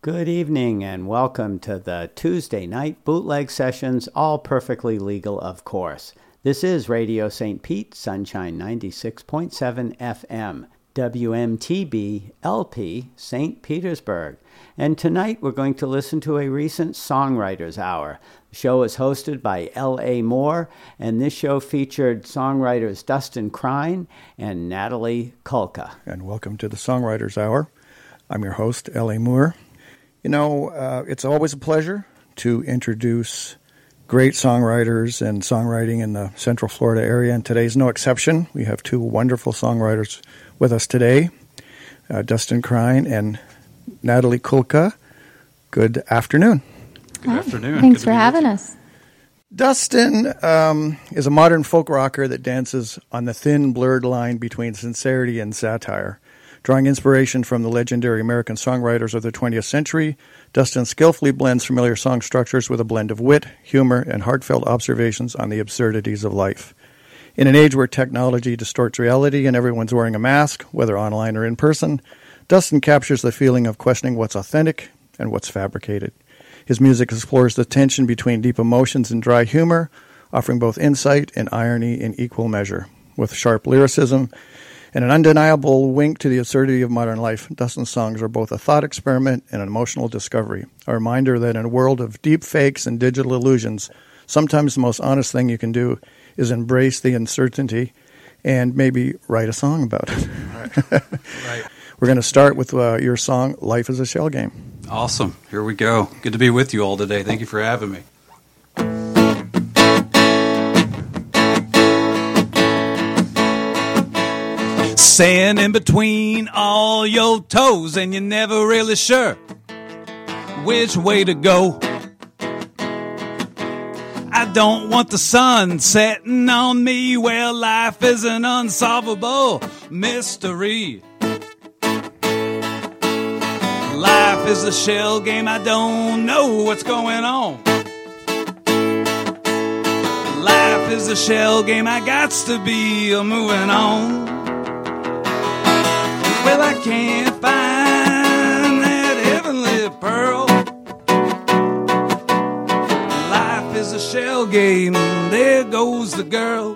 Good evening and welcome to the Tuesday night bootleg sessions, all perfectly legal, of course. This is Radio St. Pete, Sunshine 96.7 FM, WMTB LP, St. Petersburg. And tonight we're going to listen to a recent Songwriters Hour. The show is hosted by L.A. Moore, and this show featured songwriters Dustin Crine and Natalie Kulka. And welcome to the Songwriters Hour. I'm your host, L.A. Moore. You know, it's always a pleasure to introduce great songwriters and songwriting in the Central Florida area, and today's no exception. We have two wonderful songwriters with us today, Dustin Crine and Natalie Kulka. Good afternoon. Good afternoon. Thanks for having us. Dustin is a modern folk rocker that dances on the thin, blurred line between sincerity and satire. Drawing inspiration from the legendary American songwriters of the 20th century, Dustin skillfully blends familiar song structures with a blend of wit, humor, and heartfelt observations on the absurdities of life. In an age where technology distorts reality and everyone's wearing a mask, whether online or in person, Dustin captures the feeling of questioning what's authentic and what's fabricated. His music explores the tension between deep emotions and dry humor, offering both insight and irony in equal measure. With sharp lyricism and an undeniable wink to the absurdity of modern life, Dustin's songs are both a thought experiment and an emotional discovery, a reminder that in a world of deep fakes and digital illusions, sometimes the most honest thing you can do is embrace the uncertainty and maybe write a song about it. Right. We're going to start with your song, Life is a Shell Game. Awesome. Here we go. Good to be with you all today. Thank you for having me. Sand in between all your toes, and you're never really sure which way to go. I don't want the sun setting on me. Well, life is an unsolvable mystery. Life is a shell game. I don't know what's going on. Life is a shell game. I gots to be moving on. Well, I can't find that heavenly pearl. Life is a shell game. There goes the girl.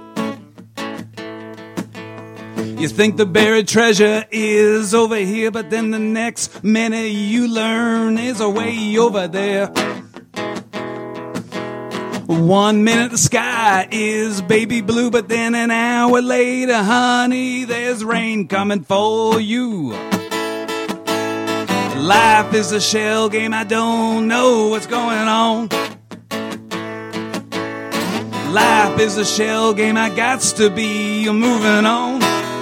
You think the buried treasure is over here, but then the next minute you learn is way over there. 1 minute the sky is baby blue, but then an hour later, honey, there's rain coming for you. Life is a shell game. I don't know what's going on. Life is a shell game. I gots to be moving on.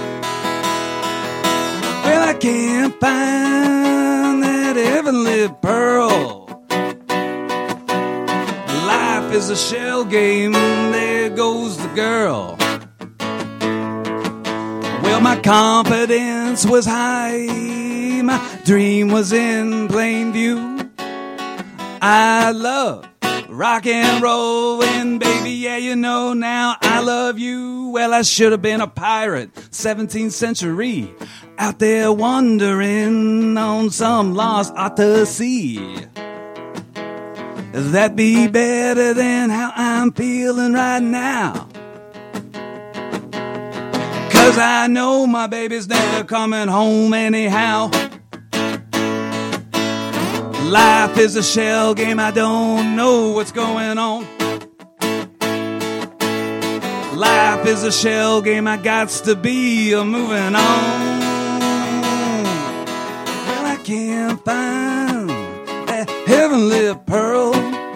Well, I can't find that heavenly pearl. Life is a shell game. There goes the girl. Well, my confidence was high. My dream was in plain view. I love rock and roll, and baby, yeah, you know now I love you. Well, I should have been a pirate, 17th century, out there wandering on some lost Odyssey. That'd be better than how I'm feeling right now. 'Cause I know my baby's never coming home anyhow. Life is a shell game. I don't know what's going on. Life is a shell game. I gots to be moving on. Well, I can't find that heavenly pearl.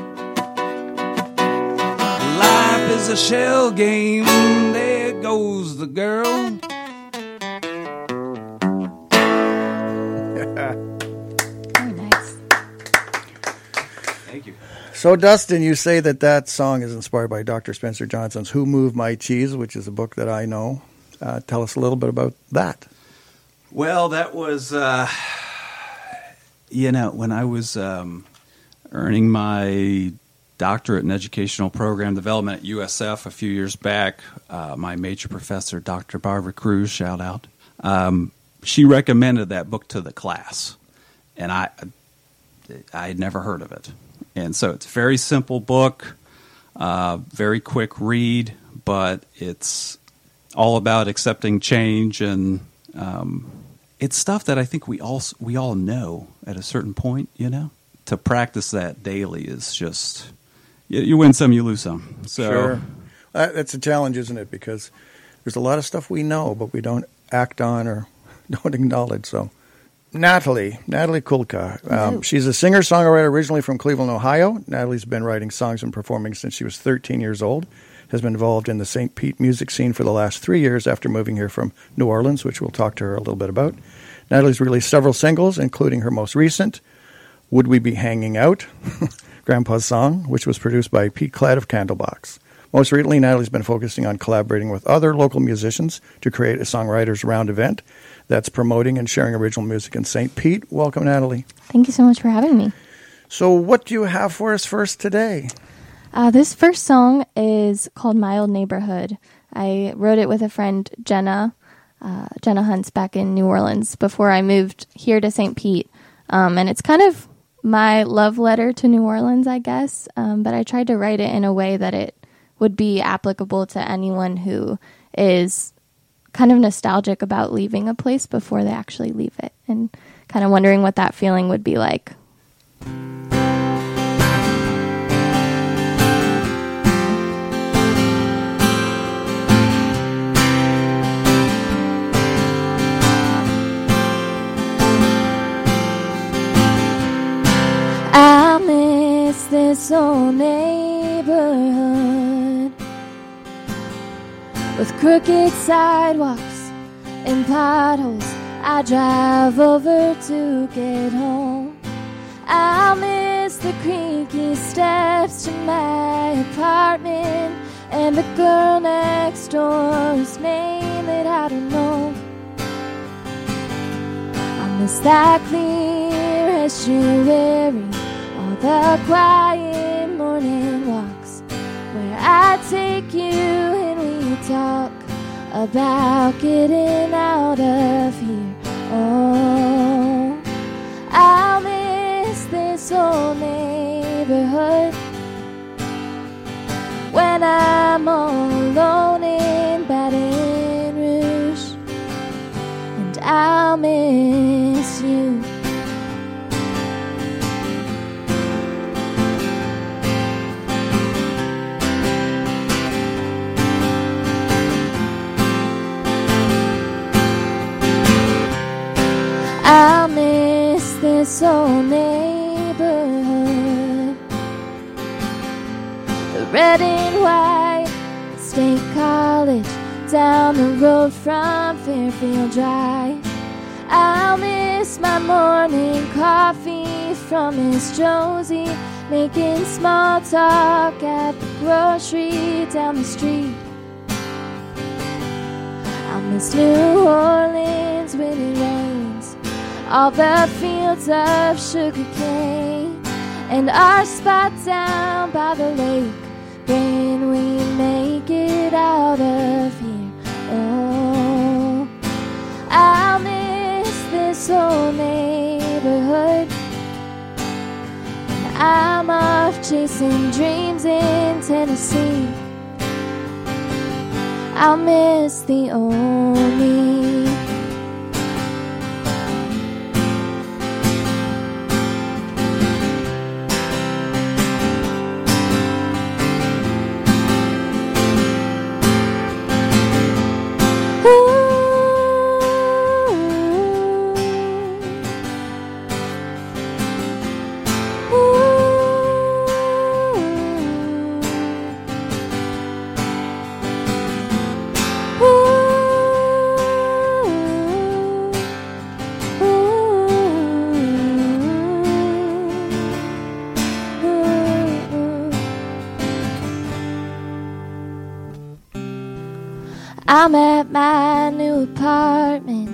Life is a shell game. There goes the girl. Thank you. So, Dustin, you say that song is inspired by Dr. Spencer Johnson's Who Moved My Cheese, which is a book that I know. Tell us a little bit about that. Well, that was, when I was earning my doctorate in educational program development at USF a few years back, my major professor, Dr. Barbara Cruz, shout out, she recommended that book to the class. And I I had never heard of it. And so it's a very simple book, very quick read, but it's all about accepting change, and it's stuff that I think we all know at a certain point, you know. To practice that daily is just, you win some, you lose some. So, sure. That's a challenge, isn't it? Because there's a lot of stuff we know, but we don't act on or don't acknowledge. So, Natalie Kulka. She's a singer-songwriter originally from Cleveland, Ohio. Natalie's been writing songs and performing since she was 13 years old. Has been involved in the St. Pete music scene for the last 3 years after moving here from New Orleans, which we'll talk to her a little bit about. Natalie's released several singles, including her most recent, Would We Be Hanging Out, Grandpa's Song, which was produced by Pete Klatt of Candlebox. Most recently, Natalie's been focusing on collaborating with other local musicians to create a Songwriters Round event that's promoting and sharing original music in St. Pete. Welcome, Natalie. Thank you so much for having me. So what do you have for us first today? This first song is called My Old Neighborhood. I wrote it with a friend, Jenna Hunts, back in New Orleans before I moved here to St. Pete. And it's kind of my love letter to New Orleans, I guess. But I tried to write it in a way that it would be applicable to anyone who is kind of nostalgic about leaving a place before they actually leave it, and kind of wondering what that feeling would be like. I miss this old neighborhood with crooked sidewalks and potholes I drive over to get home. I'll miss the creaky steps to my apartment and the girl next door's name that I don't know. I'll miss that clear estuary, all the quiet morning walks where I take you and we talk about getting out of here. Oh, I'll miss this old neighborhood when I'm all alone in Baton Rouge, and I'll miss you. I'll miss this old neighborhood, the red and white State College down the road from Fairfield Drive. I'll miss my morning coffee from Miss Josie, making small talk at the grocery down the street. I'll miss New Orleans when it rains, all the fields of sugar cane, and our spot down by the lake when we make it out of here. Oh, I'll miss this old neighborhood, and I'm off chasing dreams in Tennessee. I'll miss the old me. I'm at my new apartment.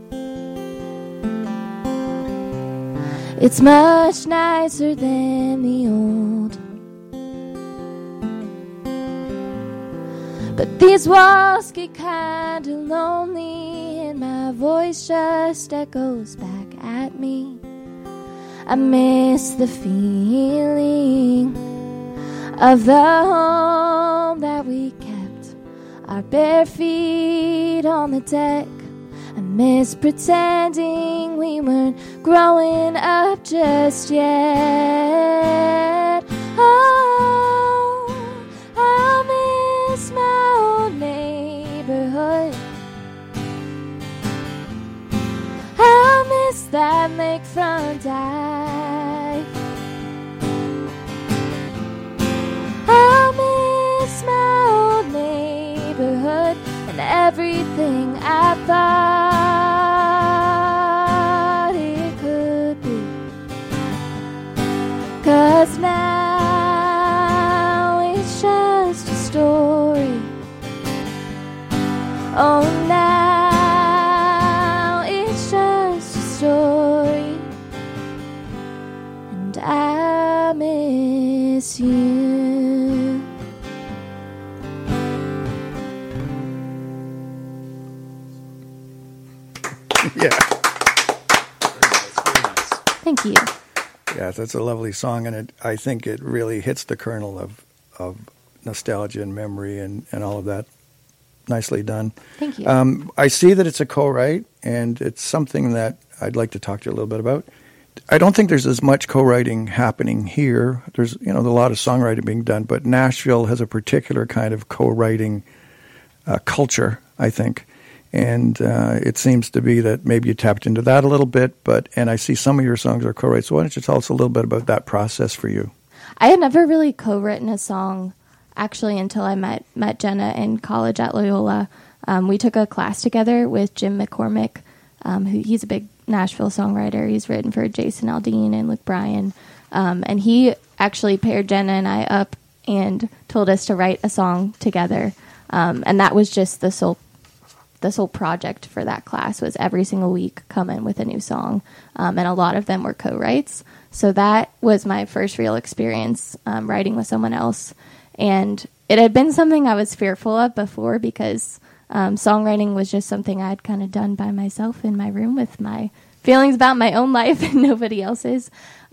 It's much nicer than the old, but these walls get kinda lonely and my voice just echoes back at me. I miss the feeling of the home that we kept, our bare feet on the deck. I miss pretending we weren't growing up just yet. Oh, I miss my old neighborhood. I miss that lakefront dive. I miss my old neighborhood and everything I thought it could be. 'Cause now it's just a story. Oh, now it's just a story. And I miss you. Yeah. Thank you. Yeah, that's a lovely song, and I think it really hits the kernel of nostalgia and memory and all of that. Nicely done. Thank you. I see that it's a co-write, and it's something that I'd like to talk to you a little bit about. I don't think there's as much co-writing happening here. There's a lot of songwriting being done, but Nashville has a particular kind of co-writing culture, I think. And it seems to be that maybe you tapped into that a little bit, and I see some of your songs are co-writes. So why don't you tell us a little bit about that process for you? I had never really co-written a song, actually, until I met Jenna in college at Loyola. We took a class together with Jim McCormick, he's a big Nashville songwriter. He's written for Jason Aldean and Luke Bryan. And he actually paired Jenna and I up and told us to write a song together. And that was just the sole project for that class, was every single week come in with a new song. And a lot of them were co-writes. So that was my first real experience writing with someone else. And it had been something I was fearful of before, because songwriting was just something I'd kind of done by myself in my room with my feelings about my own life and nobody else's.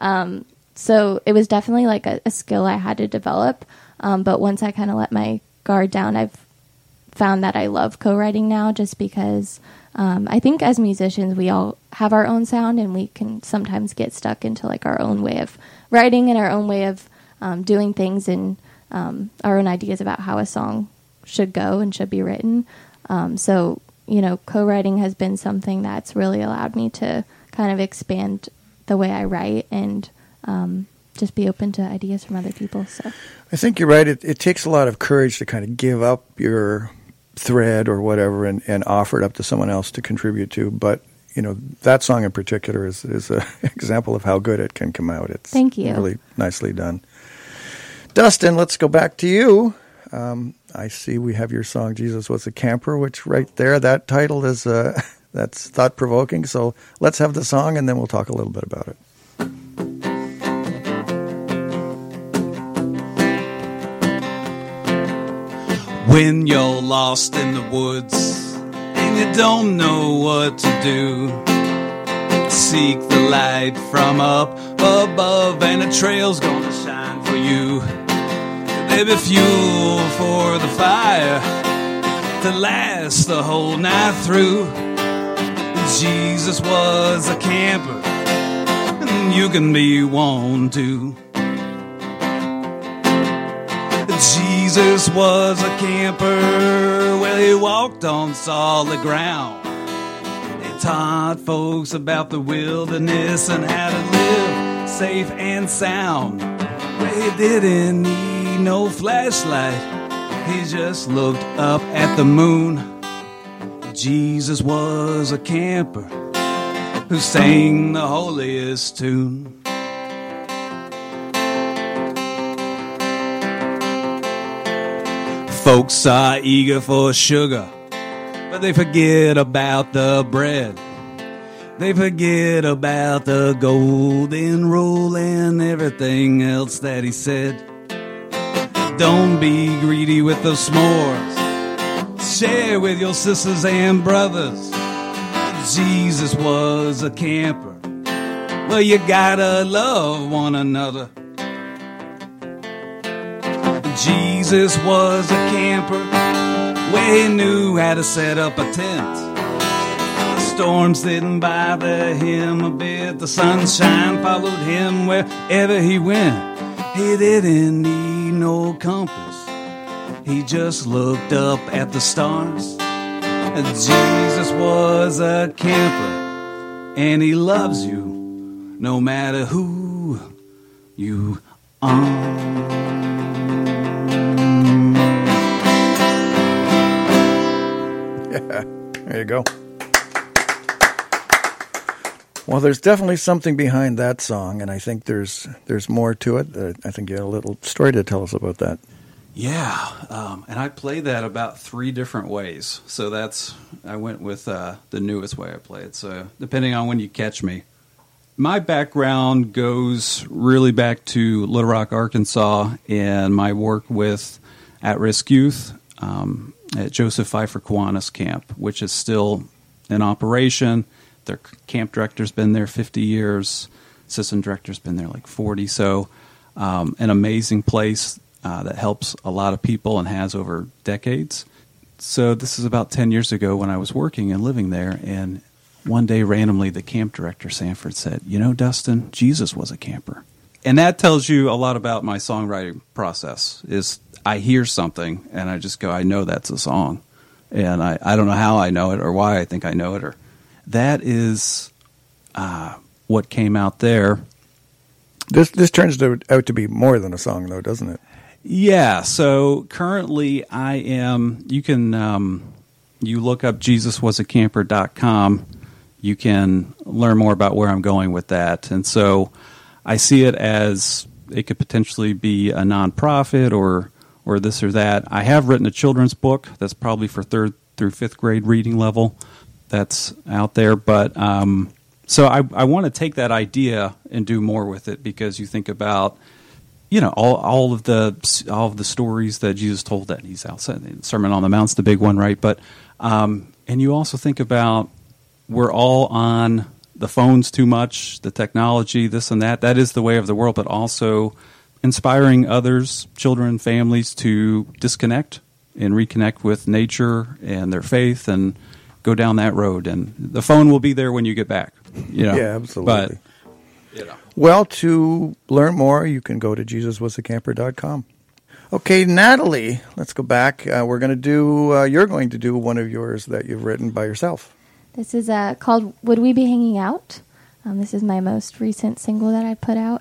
So it was definitely like a skill I had to develop. But once I kind of let my guard down, I've found that I love co-writing now, just because I think as musicians we all have our own sound, and we can sometimes get stuck into like our own way of writing and our own way of doing things, and our own ideas about how a song should go and should be written. So co-writing has been something that's really allowed me to kind of expand the way I write and just be open to ideas from other people. So I think you're right. It takes a lot of courage to kind of give up your thread or whatever and offer it up to someone else to contribute to. But that song in particular is an example of how good it can come out. It's Thank you. Really nicely done. Dustin, let's go back to you. I see we have your song "Jesus Was a Camper," which right there, that title is that's thought-provoking. So let's have the song, and then we'll talk a little bit about it. When you're lost in the woods and you don't know what to do, seek the light from up above, and a trail's gonna shine for you. There'll be fuel for the fire to last the whole night through. Jesus was a camper, and you can be one too. Jesus was a camper, well, he walked on solid ground. He taught folks about the wilderness and how to live safe and sound. Well, he didn't need no flashlight, he just looked up at the moon. Jesus was a camper who sang the holiest tune. Folks are eager for sugar, but they forget about the bread. They forget about the golden rule and everything else that he said. Don't be greedy with the s'mores. Share with your sisters and brothers. Jesus was a camper Well, you gotta love one another. Jesus was a camper where he knew how to set up a tent. The storms didn't bother him a bit. The sunshine followed him wherever he went. He didn't need no compass. He just looked up at the stars. Jesus was a camper, and he loves you no matter who you are. Yeah, there you go. Well, there's definitely something behind that song, and I think there's more to it. I think you had a little story to tell us about that. Yeah, and I play that about 3 different ways. So I went with the newest way I play it. So depending on when you catch me. My background goes really back to Little Rock, Arkansas, and my work with at-risk youth at Joseph Pfeiffer Kiwanis Camp, which is still in operation. Their camp director's been there 50 years. Assistant director's been there like 40. So an amazing place that helps a lot of people and has over decades. So this is about 10 years ago when I was working and living there, and one day randomly the camp director, Sanford, said, "You know, Dustin, Jesus was a camper." And that tells you a lot about my songwriting process, is I hear something and I just go, I know that's a song. And I don't know how I know it or why I think I know it. Or that is what came out there. This turns out to be more than a song, though, doesn't it? Yeah, so currently I am, you can, you look up JesusWasACamper.com, you can learn more about where I'm going with that. And so I see it as it could potentially be a nonprofit or this or that. I have written a children's book that's probably for 3rd through 5th grade reading level that's out there. But so I want to take that idea and do more with it, because you think about, you know, all of the stories that Jesus told that he's outside. Sermon on the Mount's the big one, right? But and you also think about, we're all on the phones too much, the technology, this and that. That is the way of the world, but also inspiring others, children, families to disconnect and reconnect with nature and their faith and go down that road. And the phone will be there when you get back. You know? Yeah, absolutely. But, you know. Well, to learn more, you can go to JesusWasACamper.com. Okay, Natalie, let's go back. You're going to do one of yours that you've written by yourself. This is called Would We Be Hanging Out? This is my most recent single that I put out.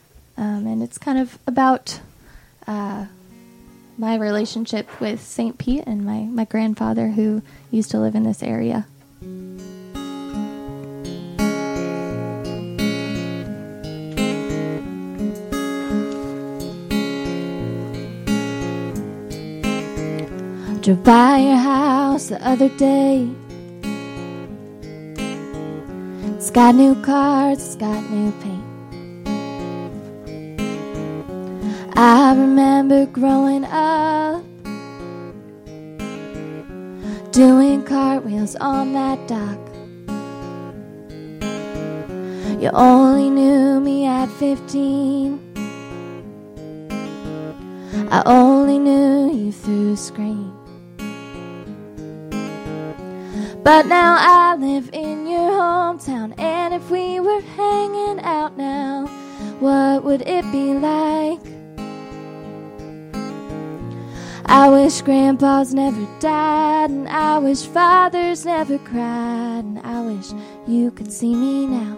And it's kind of about my relationship with St. Pete and my grandfather, who used to live in this area. Drove by your house the other day. It's got new cards, it's got new paint. I remember growing up, doing cartwheels on that dock. You only knew me at 15. I only knew you through a screen. But now I live in your hometown, and if we were hanging out now, what would it be like? I wish grandpas never died, and I wish fathers never cried, and I wish you could see me now.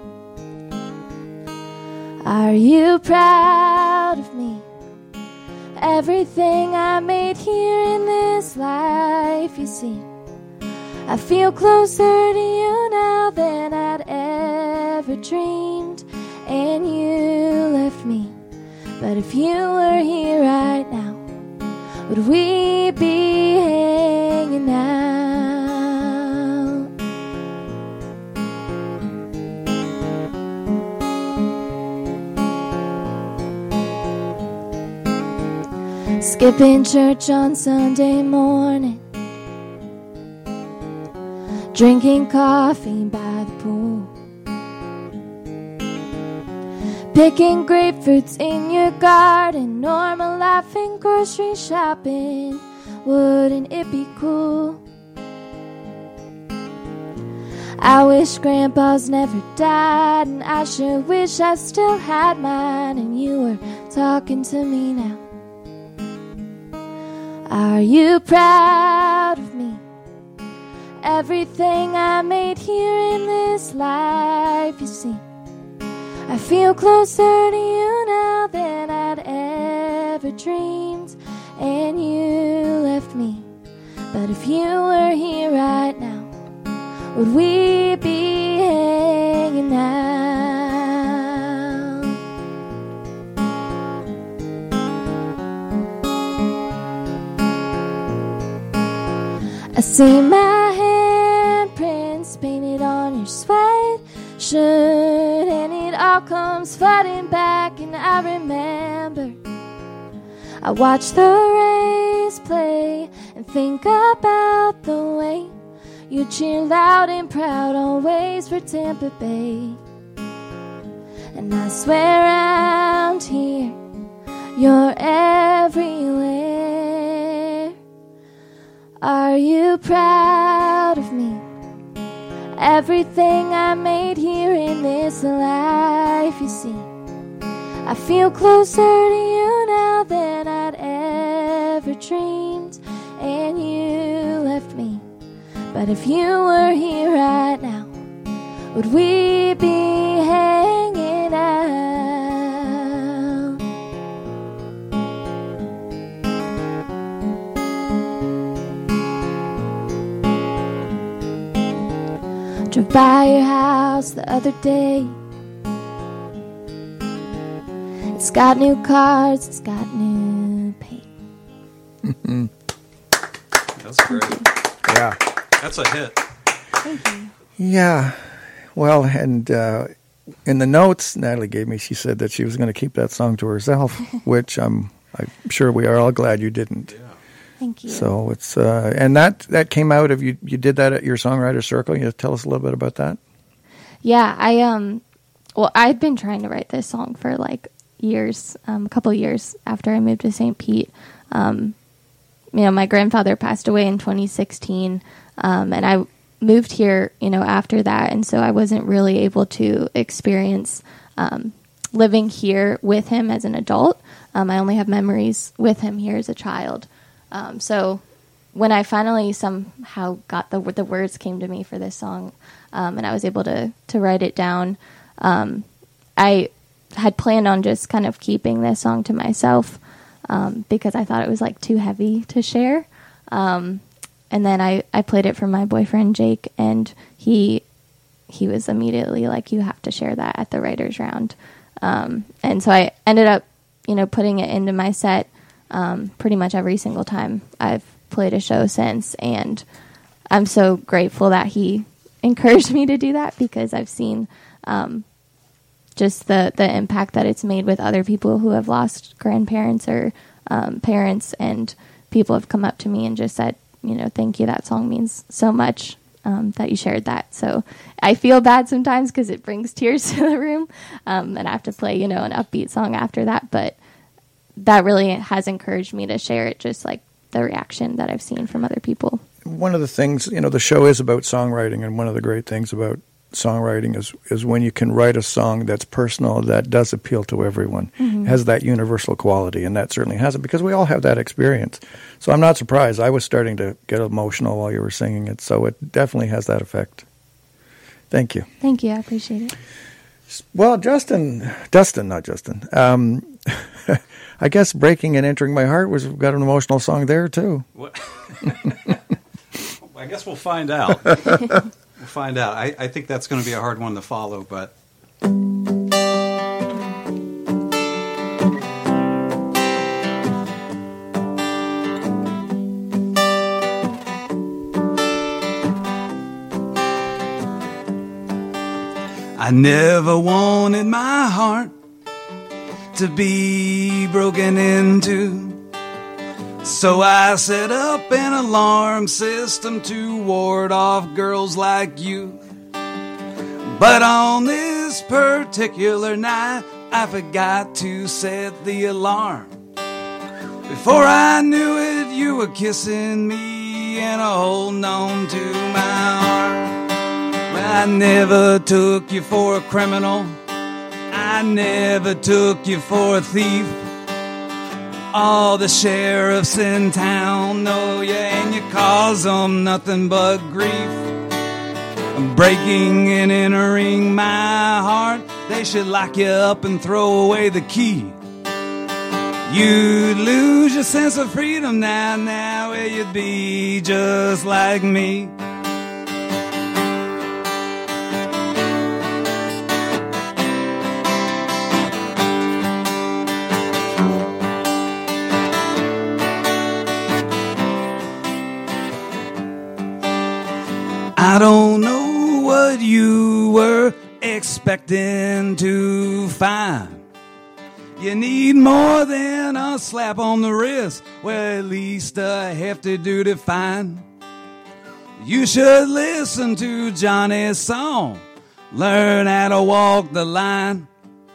Are you proud of me? Everything I made here in this life, you see. I feel closer to you now than I'd ever dreamed, and you left me. But if you were here right now, would we be hanging out? Skipping church on Sunday morning, drinking coffee by the pool. Picking grapefruits in your garden, normal life and grocery shopping. Wouldn't it be cool? I wish grandpa's never died, and I sure wish I still had mine, and you were talking to me now. Are you proud of me? Everything I made here in this life, you see. I feel closer to you now than I'd ever dreamed, and you left me. But if you were here right now, would we be hanging out? I see my handprints painted on your sweatshirt, and it all comes flooding back, and I remember I watch the Rays play and think about the way you cheer loud and proud always for Tampa Bay. And I swear around here you're everywhere. Are you proud of me? Everything I made here in this life, you see. I feel closer to you now than I'd ever dreamed, and you left me. But if you were here right now, would we be hanging out? Drove by your house the other day. It's got new cars, it's got new paint. That's great. Yeah. That's a hit. Thank you. Yeah. Well, and in the notes Natalie gave me, she said that she was going to keep that song to herself, which I'm sure we are all glad you didn't. Yeah. Thank you. So it's and that came out of you did that at your songwriter circle. You tell us a little bit about that? Yeah, I'd been trying to write this song for like years, a couple years after I moved to St. Pete. My grandfather passed away in 2016, and I moved here, after that, and so I wasn't really able to experience living here with him as an adult. I only have memories with him here as a child. So when I finally somehow got the words came to me for this song, and I was able to write it down, I had planned on just kind of keeping this song to myself, because I thought it was like too heavy to share. And then I played it for my boyfriend, Jake, and he was immediately like, you have to share that at the writer's round. And so I ended up, putting it into my set pretty much every single time I've played a show since. And I'm so grateful that he encouraged me to do that, because I've seen just the impact that it's made with other people who have lost grandparents or parents, and people have come up to me and just said, thank you, that song means so much that you shared that. So I feel bad sometimes because it brings tears to the room, and I have to play, an upbeat song after that, but that really has encouraged me to share it, just like the reaction that I've seen from other people. One of the things, the show is about songwriting, and one of the great things about songwriting is when you can write a song that's personal, that does appeal to everyone, has that universal quality, and that certainly has it, because we all have that experience. So I'm not surprised. I was starting to get emotional while you were singing it, so it definitely has that effect. Thank you. Thank you. I appreciate it. Well, Dustin, not Justin. I guess Breaking and Entering My Heart got an emotional song there, too. What? I guess we'll find out. We'll find out. I think that's going to be a hard one to follow, but... I never wanted my heart to be broken into, so I set up an alarm system to ward off girls like you. But on this particular night, I forgot to set the alarm. Before I knew it, you were kissing me and holding on to my arm. Well, I never took you for a criminal. I never took you for a thief. All the sheriffs in town know you, and you cause them nothing but grief. Breaking and entering my heart, they should lock you up and throw away the key. You'd lose your sense of freedom now where you'd be just like me. I don't know what you were expecting to find. You need more than a slap on the wrist, well, at least a hefty duty fine. You should listen to Johnny's song, learn how to walk the line.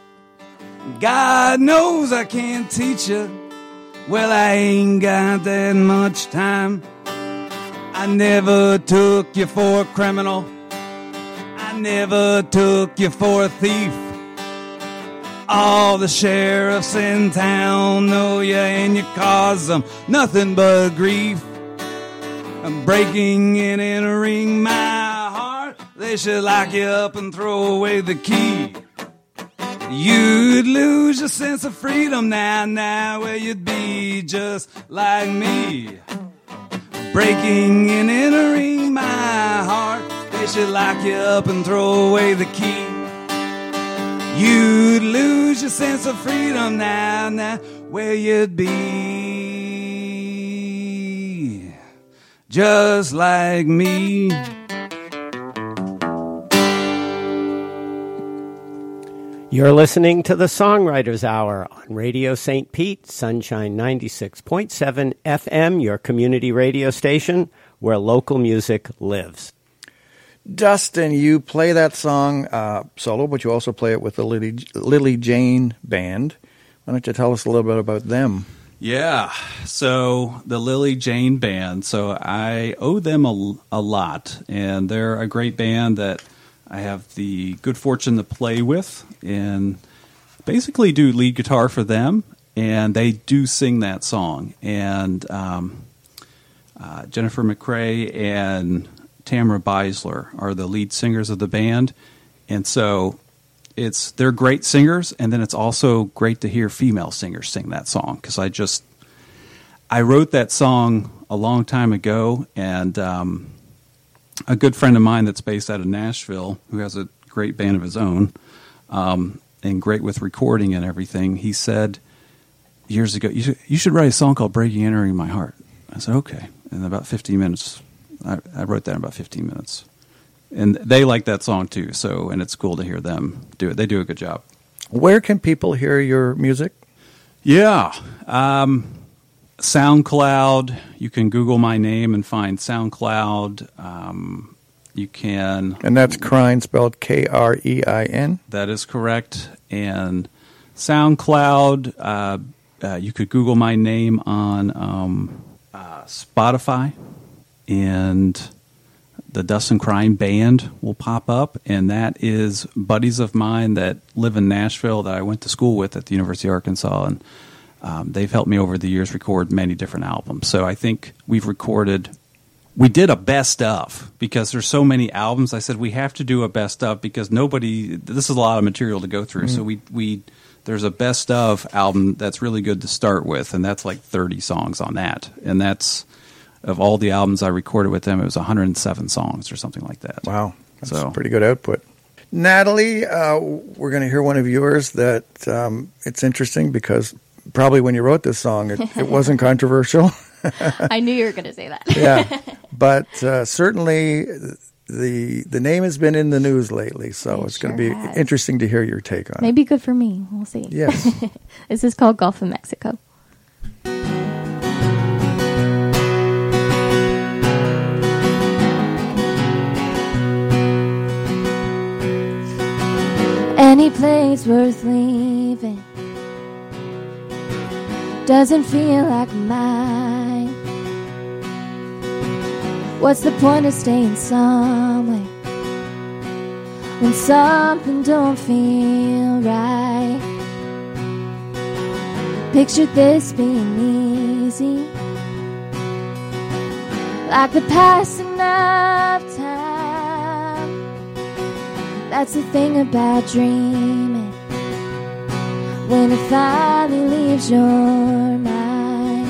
God knows I can't teach you, well, I ain't got that much time. I never took you for a criminal. I never took you for a thief. All the sheriffs in town know you, and you cause them nothing but grief. I'm breaking and entering my heart. They should lock you up and throw away the key. You'd lose your sense of freedom now where you'd be just like me. Breaking and entering my heart, they should lock you up and throw away the key. You'd lose your sense of freedom now where you'd be just like me. You're listening to the Songwriters Hour on Radio St. Pete, Sunshine 96.7 FM, your community radio station where local music lives. Dustin, you play that song solo, but you also play it with the Lily Jane Band. Why don't you tell us a little bit about them? Yeah, so the Lily Jane Band, so I owe them a lot, and they're a great band that I have the good fortune to play with and basically do lead guitar for them, and they do sing that song. And Jennifer McCrae and Tamara Beisler are the lead singers of the band, and so they're great singers, and then it's also great to hear female singers sing that song, because I wrote that song a long time ago, and a good friend of mine that's based out of Nashville, who has a great band of his own, and great with recording and everything, he said years ago, you should write a song called Breaking and Entering My Heart. I said, okay. And about 15 minutes, I wrote that in about 15 minutes. And they like that song too, and it's cool to hear them do it. They do a good job. Where can people hear your music? Yeah. SoundCloud. You can Google my name and find SoundCloud. You can... And that's Krein, spelled Krein? That is correct. And SoundCloud, you could Google my name on Spotify, and the Dustin Krein Band will pop up, and that is buddies of mine that live in Nashville that I went to school with at the University of Arkansas, and they've helped me over the years record many different albums. So I think we did a best of, because there's so many albums. I said we have to do a best of because this is a lot of material to go through. Mm-hmm. So there's a best of album that's really good to start with, and that's like 30 songs on that. And that's, of all the albums I recorded with them, it was 107 songs or something like that. Wow. That's pretty good output. Natalie, we're going to hear one of yours that it's interesting because probably when you wrote this song, it wasn't controversial. I knew you were going to say that. Yeah, but certainly the name has been in the news lately, so it's going to be interesting to hear your take on it. Maybe good for me. We'll see. Yes. This is called Gulf of Mexico. Any place worth leaving doesn't feel like mine. What's the point of staying somewhere when something don't feel right? Pictured this being easy, like the passing of time. That's the thing about dreaming, when it finally leaves your mind.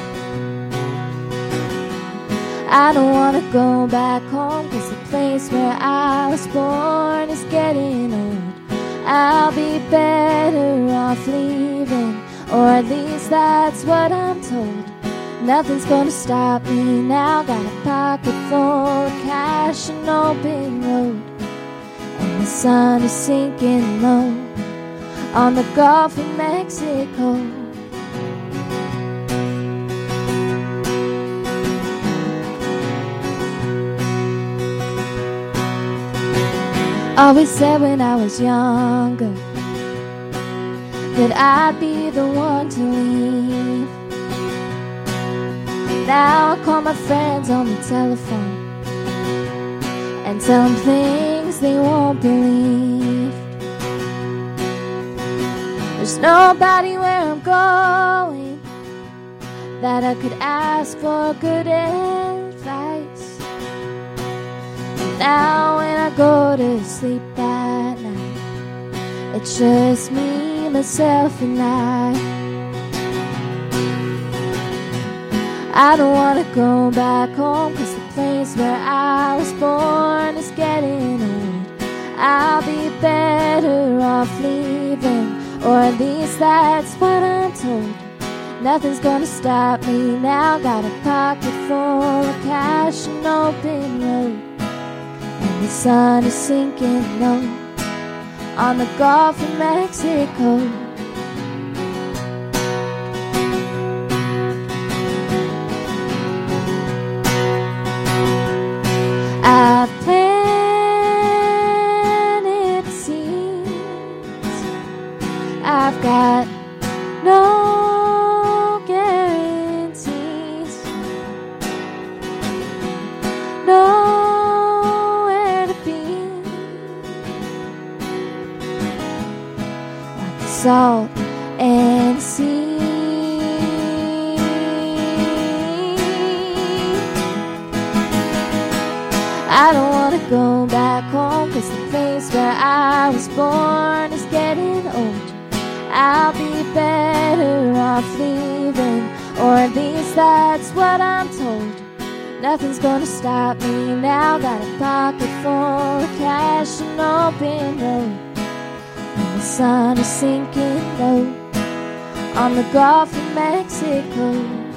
I don't want to go back home, 'cause the place where I was born is getting old. I'll be better off leaving, or at least that's what I'm told. Nothing's gonna stop me now, got a pocket full of cash and open road. And the sun is sinking low on the Gulf of Mexico. Always said when I was younger that I'd be the one to leave. Now I call my friends on the telephone and tell them things they won't believe. There's nobody where I'm going that I could ask for good advice. Now when I go to sleep at night, it's just me, myself and I. I don't want to go back home, 'cause the place where I was born is getting old. I'll be better off leaving, or at least that's what I'm told. Nothing's gonna stop me now, got a pocket full of cash and open road. And the sun is sinking low on the Gulf of Mexico. I've planted seeds, I've got no guarantees, nowhere to be, like the salt and sea. I don't want to go back home, 'cause the place where I was born is getting old. I'll be better off leaving, or at least that's what I'm told. Nothing's gonna stop me now, got a pocket full of cash and open road. And the sun is sinking low on the Gulf of Mexico.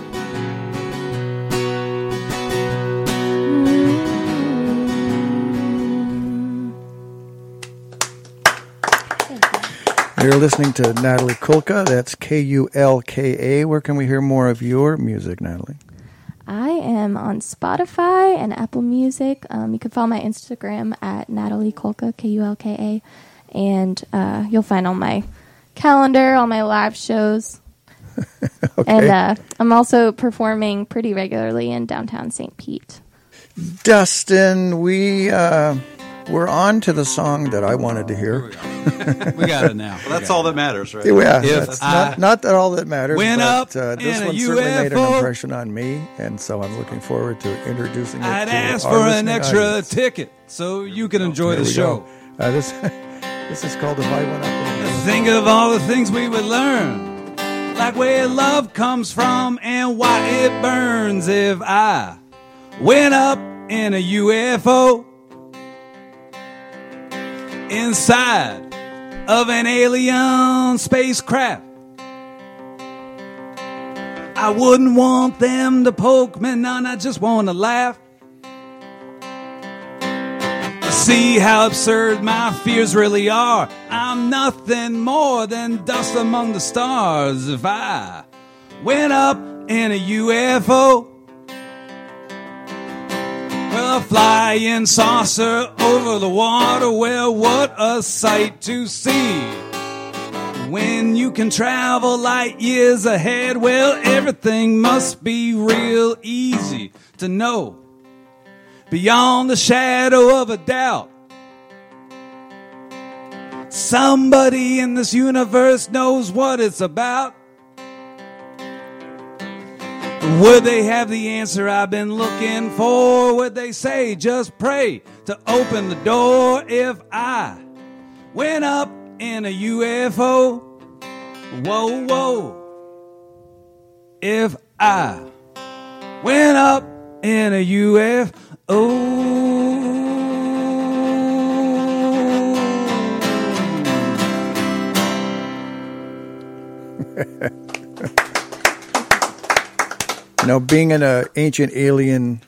You're listening to Natalie Kulka. That's Kulka. Where can we hear more of your music, Natalie? I am on Spotify and Apple Music. You can follow my Instagram at Natalie Kulka, Kulka. And you'll find all my calendar, all my live shows. Okay. And I'm also performing pretty regularly in downtown St. Pete. Dustin, we're on to the song that I wanted to hear. We got it now. Well, that's all that matters, right? Yeah, If that's I not that all that matters. went but, up this in a one certainly made an UFO, impression on me, and so I'm looking forward to introducing it I'd to ask our for an listening extra audience. ticket so you can enjoy Here the we show. go. This is called If I Went Up in a Think of all the things we would learn, like where love comes from and why it burns. If I went up in a UFO inside of an alien spacecraft, I wouldn't want them to poke me, none, I just want to laugh. See how absurd my fears really are. I'm nothing more than dust among the stars. If I went up in a UFO, well, a flying saucer over the water, well, what a sight to see. When you can travel light years ahead, well, everything must be real easy to know. Beyond the shadow of a doubt, somebody in this universe knows what it's about. Would they have the answer I've been looking for? Would they say, just pray to open the door? If I went up in a UFO, whoa, whoa. If I went up in a UFO. You know, being an ancient alien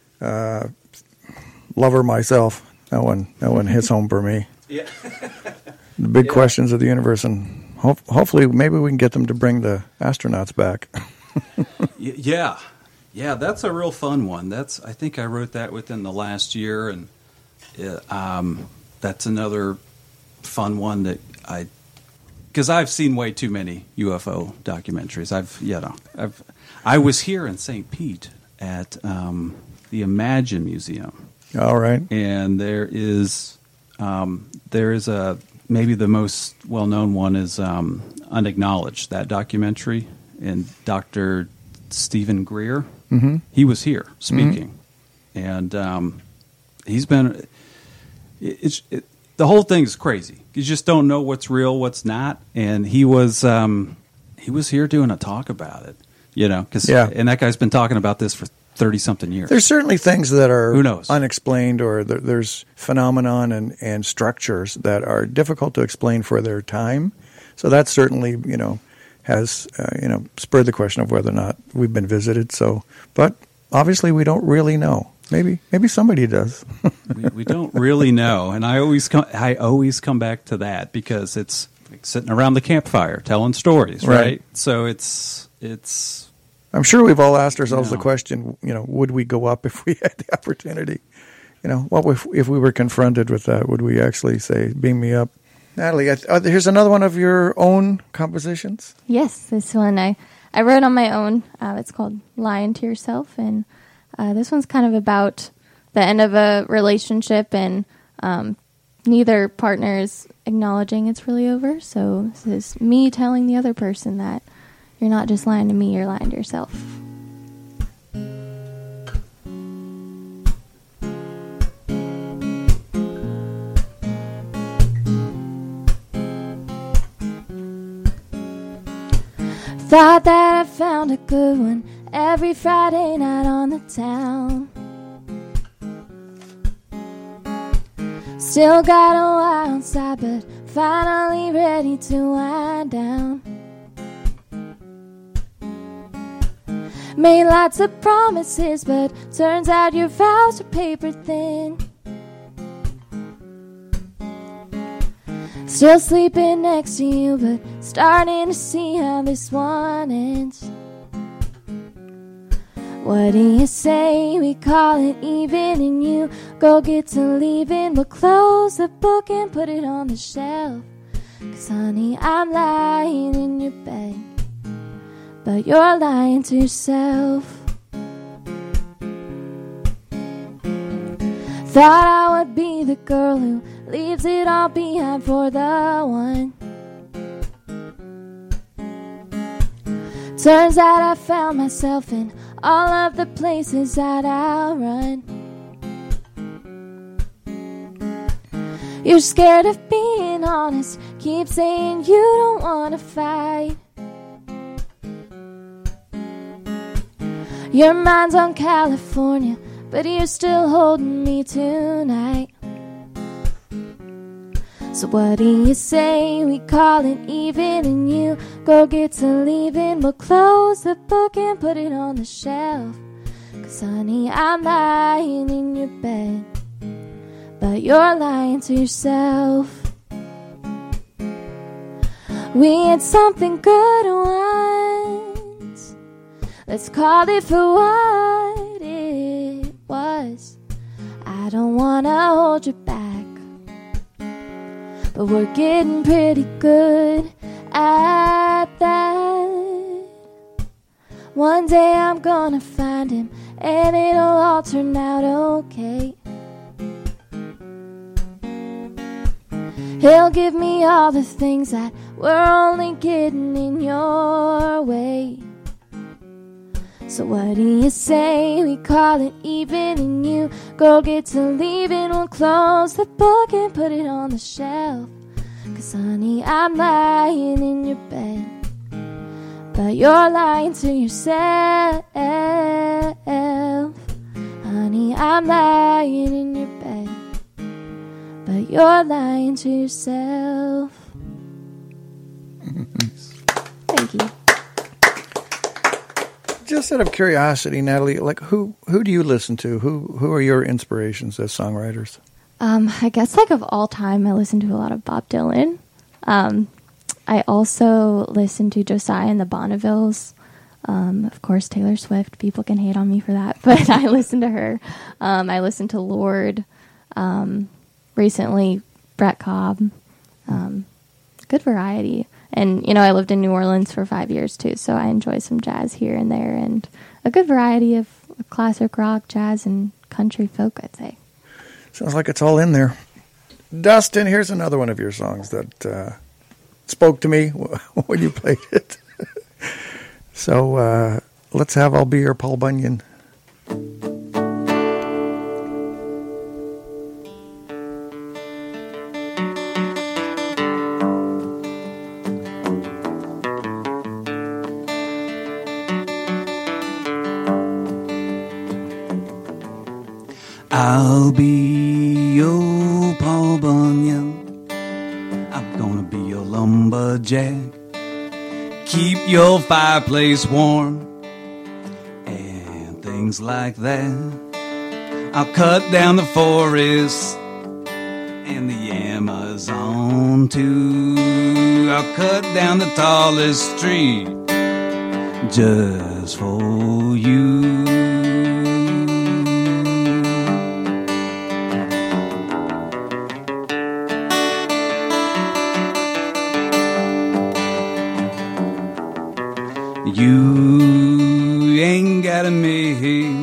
lover myself, that one hits home for me. Yeah. The big questions of the universe, and hopefully maybe we can get them to bring the astronauts back. Yeah, that's a real fun one. I think I wrote that within the last year, and that's another fun one that because I've seen way too many UFO documentaries. I was here in St. Pete at the Imagine Museum. All right, and there is a maybe the most well-known one is Unacknowledged, that documentary, and Dr. Stephen Greer. Mm-hmm. He was here speaking, and he's been. The whole thing's crazy. You just don't know what's real, what's not, and he was here doing a talk about it. You know, and that guy's been talking about this for 30-something years. There's certainly things that are Who knows? unexplained, or there's phenomenon and structures that are difficult to explain for their time. So that certainly, has spurred the question of whether or not we've been visited. So, but obviously we don't really know. Maybe somebody does. we don't really know, and I always come back to that because it's like sitting around the campfire telling stories, right? So it's. I'm sure we've all asked ourselves the question, would we go up if we had the opportunity? What if we were confronted with that? Would we actually say, beam me up? Natalie, here's another one of your own compositions. Yes, this one I wrote on my own. It's called Lying to Yourself, and this one's kind of about the end of a relationship, and neither partner is acknowledging it's really over. So this is me telling the other person that you're not just lying to me, you're lying to yourself. Thought that I found a good one every Friday night on the town. Still got a while inside, but finally ready to wind down. Made lots of promises, but turns out your vows are paper thin. Still sleeping next to you, but starting to see how this one ends. What do you say we call it even, and you go get to leaving? We'll close the book and put it on the shelf. 'Cause honey, I'm lying in your bed, but you're lying to yourself. Thought I would be the girl who leaves it all behind for the one. Turns out I found myself in all of the places that I'll run. You're scared of being honest, keep saying you don't want to fight. Your mind's on California, but you're still holding me tonight. So what do you say we call it even, and you go get to leaving? We'll close the book and put it on the shelf. 'Cause honey, I'm lying in your bed, but you're lying to yourself. We had something good once, let's call it for what it was. I don't wanna hold you back, but we're getting pretty good at that. One day I'm gonna find him, and it'll all turn out okay. He'll give me all the things that were only getting in your way. So what do you say we call it even, and you girl get to leaving? We'll close the book and put it on the shelf. 'Cause honey, I'm lying in your bed, but you're lying to yourself. Honey, I'm lying in your bed, but you're lying to yourself. Thank you. Just out of curiosity, Natalie, like who do you listen to? Who are your inspirations as songwriters? I guess like of all time, I listen to a lot of Bob Dylan. I also listen to Josiah and the Bonnevilles. Of course, Taylor Swift. People can hate on me for that, but I listen to her. I listen to Lorde. Recently, Brett Cobb. Good variety. And, you know, I lived in New Orleans for 5 years, too, so I enjoy some jazz here and there, and a good variety of classic rock, jazz, and country folk, I'd say. Sounds like it's all in there. Dustin, here's another one of your songs that spoke to me when you played it. So let's have I'll Be Your Paul Bunyan. I'll be your Paul Bunyan. I'm gonna be your lumberjack. Keep your fireplace warm and things like that. I'll cut down the forest and the Amazon too. I'll cut down the tallest tree just for you. You ain't gotta make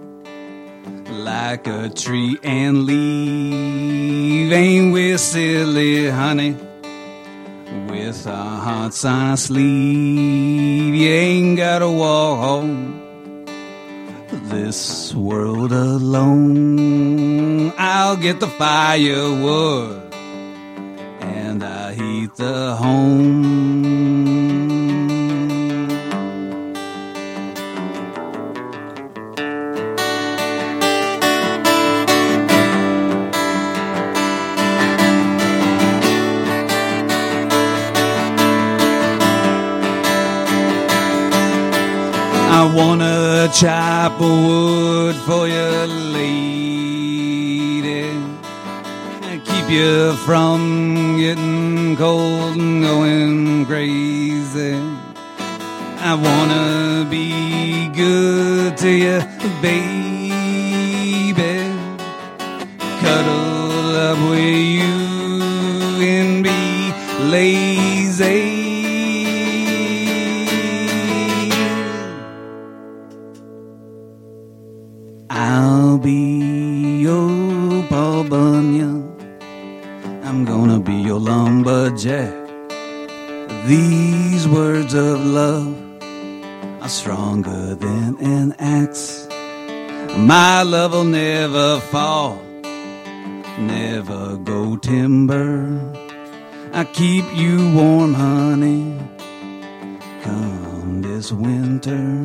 like a tree and leave. Ain't we silly, honey, with our hearts on our sleeve? You ain't gotta walk this world alone. I'll get the firewood and I'll heat the home. I wanna chop wood for you, lady, keep you from getting cold and going crazy. I wanna be good to you, baby, cuddle up with you and be lazy. I'll be your Paul Bunyan. I'm gonna be your lumberjack. These words of love are stronger than an axe. My love will never fall, never go timber. I keep you warm, honey, come this winter.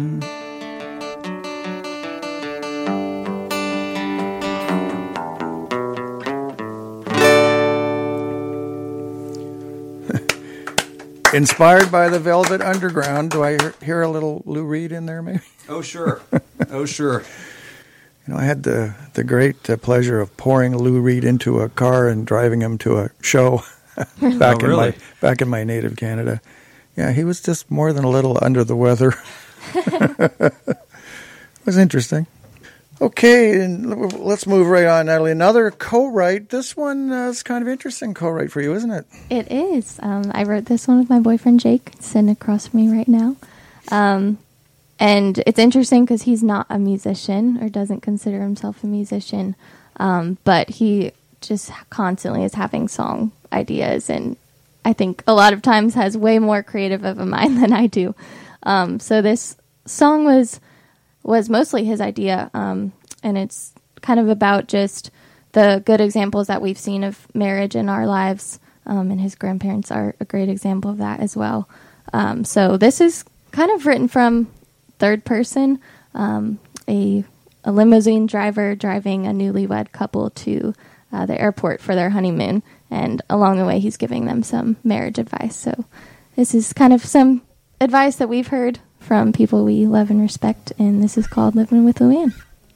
Inspired by the Velvet Underground. Do I hear a little Lou Reed in there, maybe? Oh, sure. Oh, sure. You know, I had the great pleasure of pouring Lou Reed into a car and driving him to a show back in my native Canada. Yeah, he was just more than a little under the weather. It was interesting. Okay, and let's move right on, Natalie. Another co-write. This one is kind of interesting co-write for you, isn't it? It is. I wrote this one with my boyfriend Jake, sitting across from me right now. And it's interesting because he's not a musician or doesn't consider himself a musician, but he just constantly is having song ideas, and I think a lot of times has way more creative of a mind than I do. So this song was mostly his idea, and it's kind of about just the good examples that we've seen of marriage in our lives, and his grandparents are a great example of that as well. So this is kind of written from third person, a limousine driver driving a newlywed couple to the airport for their honeymoon, and along the way he's giving them some marriage advice. So this is kind of some advice that we've heard from people we love and respect, and this is called Living with Luann.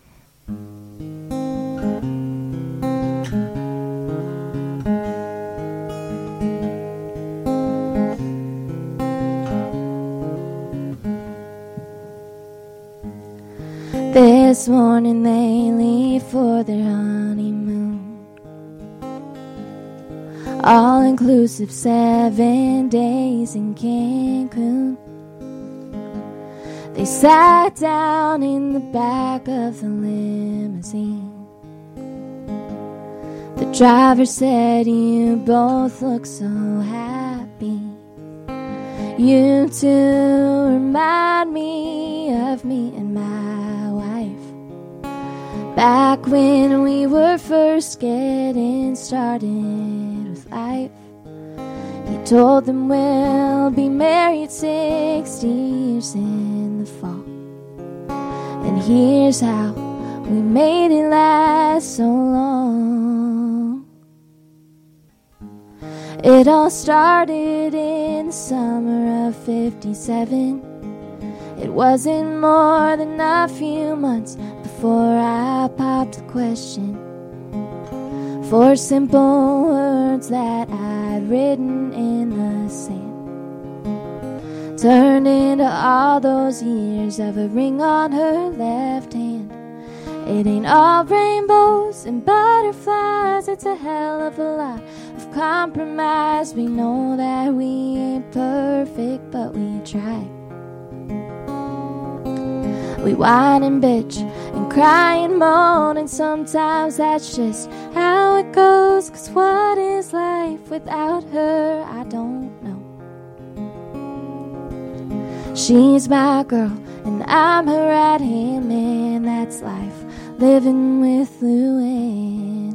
This morning they leave for their honeymoon, all-inclusive 7 days in Cancun. They sat down in the back of the limousine. The driver said, "You both look so happy. You two remind me of me and my wife, back when we were first getting started with life." He told them, "We'll be married 60 years in the fall, and here's how we made it last so long. It all started in the summer of 57. It wasn't more than a few months before I popped the question. 4 simple words that I'd written in the sand turned into all those years of a ring on her left hand. It ain't all rainbows and butterflies, it's a hell of a lot of compromise. We know that we ain't perfect, but we try. We whine and bitch and cry and moan, and sometimes that's just how it goes. 'Cause what is life without her? I don't know. She's my girl and I'm her right-hand man. That's life, living with Luann.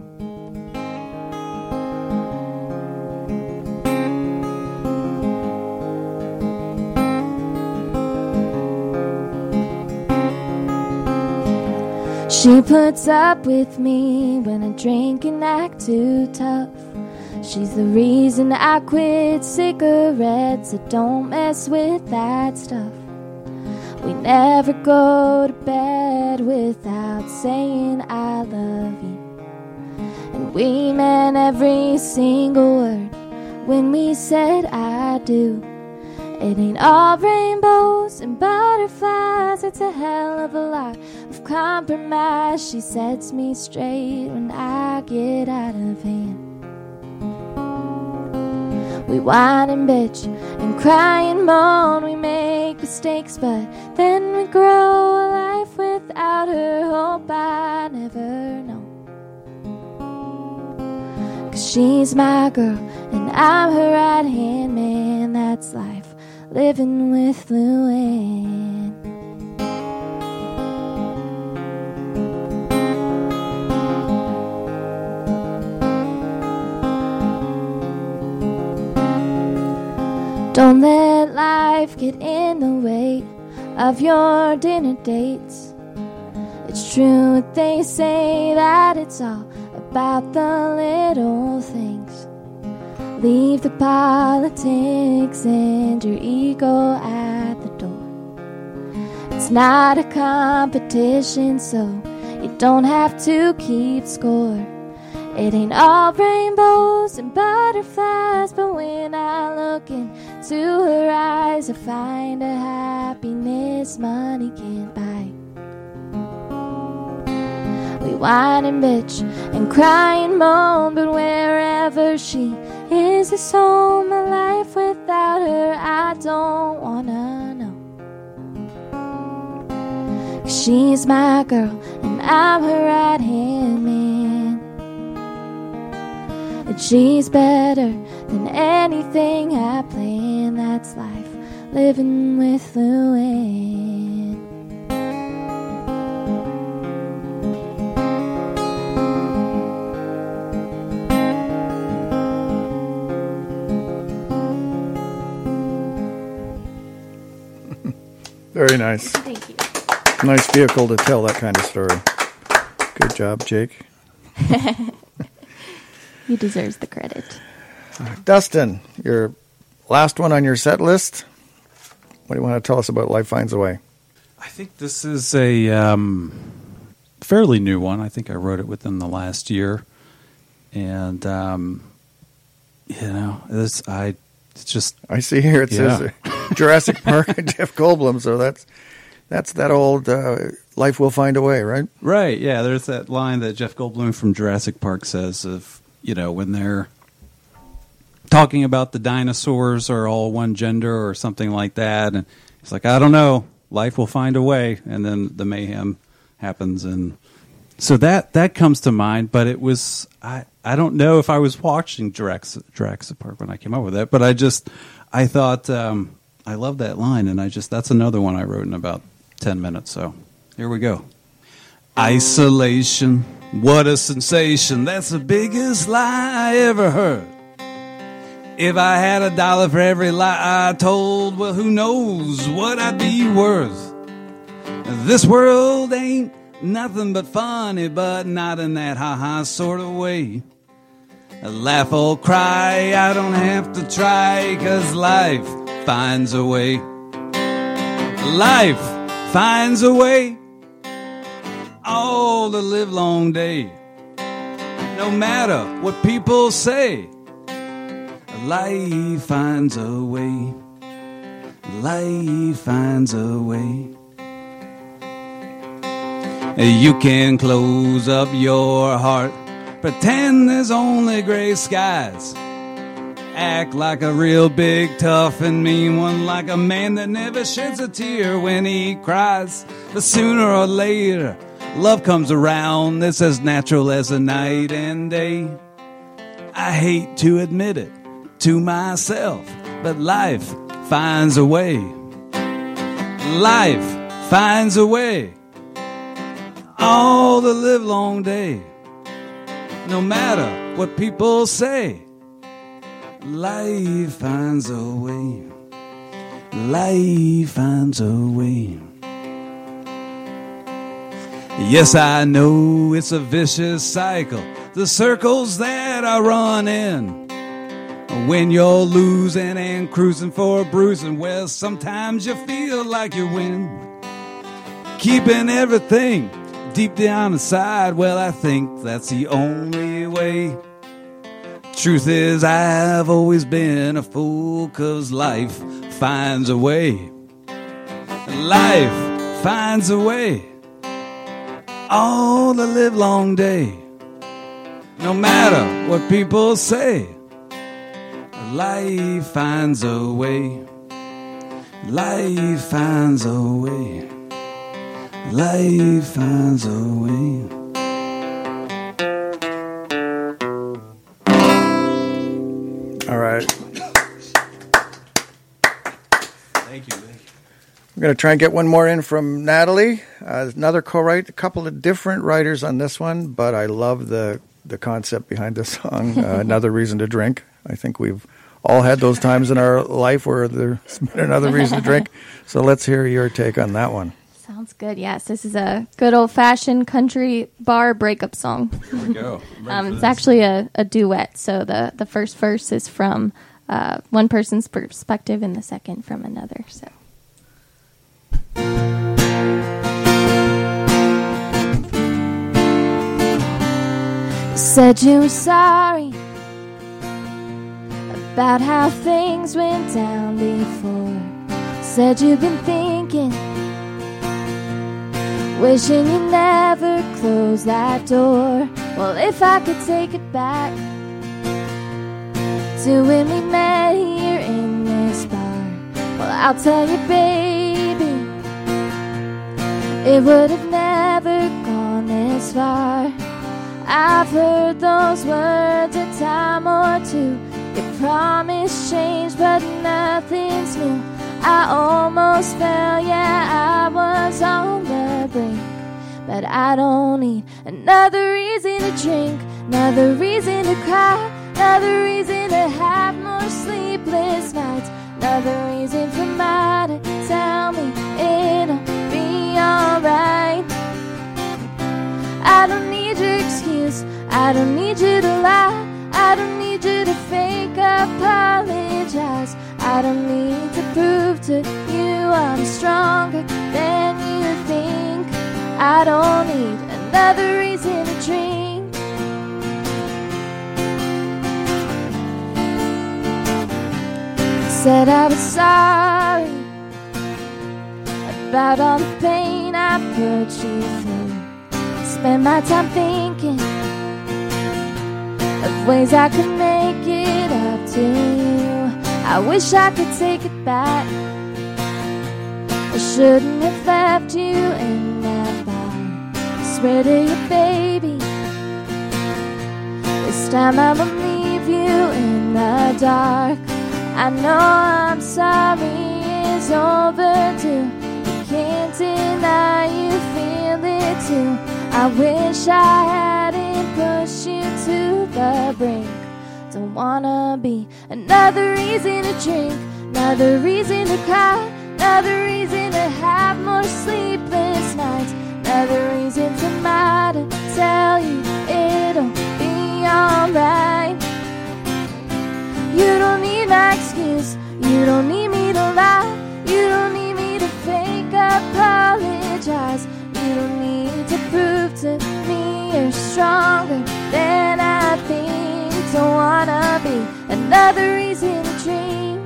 She puts up with me when I drink and act too tough. She's the reason I quit cigarettes, so don't mess with that stuff. We never go to bed without saying I love you, and we meant every single word when we said I do. It ain't all rainbows and butterflies, it's a hell of a lot of compromise. She sets me straight when I get out of hand. We whine and bitch and cry and moan. We make mistakes, but then we grow. A life without her, hope I never know. 'Cause she's my girl and I'm her right-hand man. That's life, living with Luann. Don't let life get in the way of your dinner dates. It's true what they say, that it's all about the little things. Leave the politics and your ego at the door. It's not a competition, so you don't have to keep score. It ain't all rainbows and butterflies, but when I look into her eyes, I find a happiness money can't buy. whine and bitch and cry and moan, but wherever she is home. My life without her, I don't wanna know. 'Cause she's my girl and I'm her right-hand man, and she's better than anything I plan. That's life, living with Luann. Very nice. Thank you. Nice vehicle to tell that kind of story. Good job, Jake. He deserves the credit. Dustin, your last one on your set list. What do you want to tell us about Life Finds a Way? I think this is a fairly new one. I think I wrote it within the last year. And, it's just... I see here it says Jurassic Park and Jeff Goldblum, so that's that old Life Will Find a Way, right? Right, yeah. There's that line that Jeff Goldblum from Jurassic Park says of, when they're talking about the dinosaurs are all one gender or something like that. And it's like, I don't know, life will find a way. And then the mayhem happens. And so that comes to mind. But it was, I don't know if I was watching Jurassic Park when I came up with that. But I thought, I love that line. And that's another one I wrote in about 10 minutes. So here we go. Isolation, what a sensation. That's the biggest lie I ever heard. If I had $1 for every lie I told, well, who knows what I'd be worth. This world ain't nothing but funny, but not in that ha-ha sort of way. Laugh or cry, I don't have to try, 'cause life finds a way. Life finds a way all the livelong day. No matter what people say, life finds a way. Life finds a way. You can close up your heart, pretend there's only gray skies. Act like a real big, tough and mean one, like a man that never sheds a tear when he cries. But sooner or later, love comes around. It's as natural as a night and day. I hate to admit it to myself, but life finds a way. Life finds a way all the livelong day. No matter what people say, life finds a way. Life finds a way. Yes, I know it's a vicious cycle, the circles that I run in. When you're losing and cruising for a bruising, well, sometimes you feel like you win. Keeping everything deep down inside, well, I think that's the only way. Truth is, I've always been a fool, 'cause life finds a way. Life finds a way all the livelong day. No matter what people say, life finds a way. Life finds a way. Life finds a way. All right. Thank you. I'm going to try and get one more in from Natalie. Another co-write, a couple of different writers on this one, but I love the concept behind the song, Another Reason to Drink. I think we've all had those times in our life where there's been another reason to drink. So let's hear your take on that one. Sounds good. Yes, this is a good old-fashioned country bar breakup song. Here we go. It's actually a duet. So the first verse is from one person's perspective and the second from another. So. You said you were sorry about how things went down before. Said you've been thinking wishing you never closed that door. Well, if I could take it back to when we met here in this bar, well, I'll tell you, baby, it would have never gone this far. I've heard those words a time or two. You promised change, but nothing's new. I almost fell, yeah, I was on the brink. But I don't need another reason to drink, another reason to cry, another reason to have more sleepless nights, another reason for Ma to tell me it'll be alright. I don't need your excuse, I don't need you to lie, I don't need you to fake apologize. I don't need to prove to you I'm stronger than you think. I don't need another reason to drink. Said I was sorry about all the pain I put you through. Spent my time thinking of ways I could make it up to you. I wish I could take it back. I shouldn't have left you in that bar. I swear to you, baby, this time I won't leave you in the dark. I know I'm sorry is overdue. You can't deny you feel it too. I wish I hadn't pushed you to the brink. Don't wanna be another reason to drink, another reason to cry, another reason to have more sleepless nights, another reason for Ma to tell you it'll be alright. You don't need my excuse, you don't need me to lie, you don't need me to fake apologize, you don't need to prove to me you're stronger than I think. Don't wanna be another reason to dream.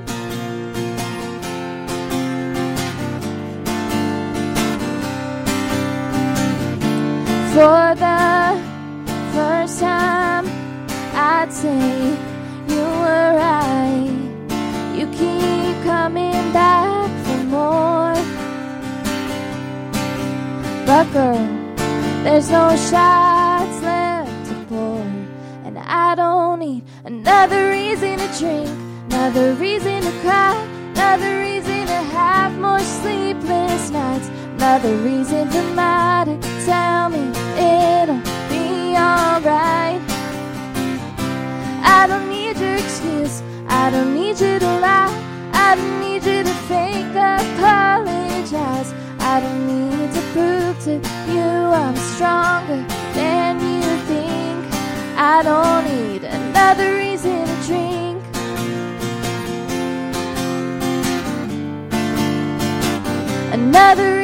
For the first time, I'd say you were right. You keep coming back for more. But girl, there's no shots left to pour. And I don't need another reason to drink, another reason to cry, another reason to have more sleepless nights, another reason for Ma to tell me it'll be alright. I don't need your excuse, I don't need you to lie, I don't need you to fake apologize. I don't need to prove to you I'm stronger than you think. I don't need another reason to drink. Another